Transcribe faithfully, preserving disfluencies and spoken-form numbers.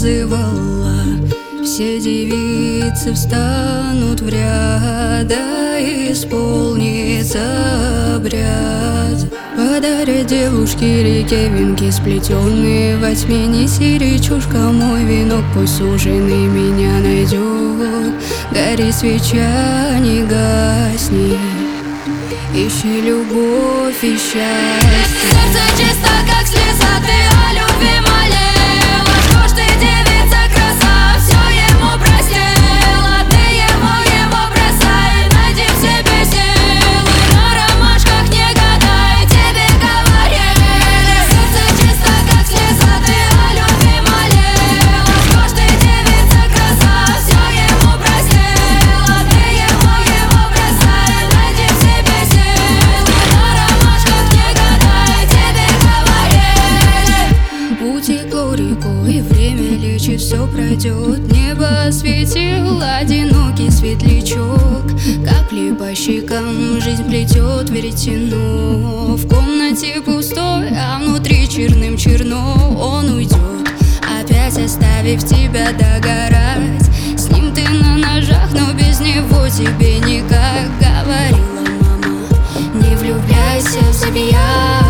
зазывала. Все девицы встанут в ряд, да исполнится обряд. Подарят девушке реке венки, сплетенные во тьме. Неси, речушка, мой венок, пусть суженый меня найдет. Гори свеча, не гасни, ищи любовь и счастье. Сердце чисто, как слеза, ты о любви молела. Что ж ты, девица, краса, все ему простила. Ты ему его бросай, найди в себе силы. На ромашках не гадай, тебе говорили. Сердце чисто, как слеза, ты о любви молела. Что ж ты, девица, краса, все ему простила. Ты ему его бросай, найди в себе силы. На ромашках не гадай, тебе говорили. Утекло рекой, время лечит, все пройдет. Небо осветил одинокий светлячок. Капли по щекам жизнь плетет веретено. В комнате пустой, а внутри черным черно. Он уйдет, опять оставив тебя догорать. С ним ты на ножах, но без него тебе никак. Говорила мама, не влюбляйся в забияк.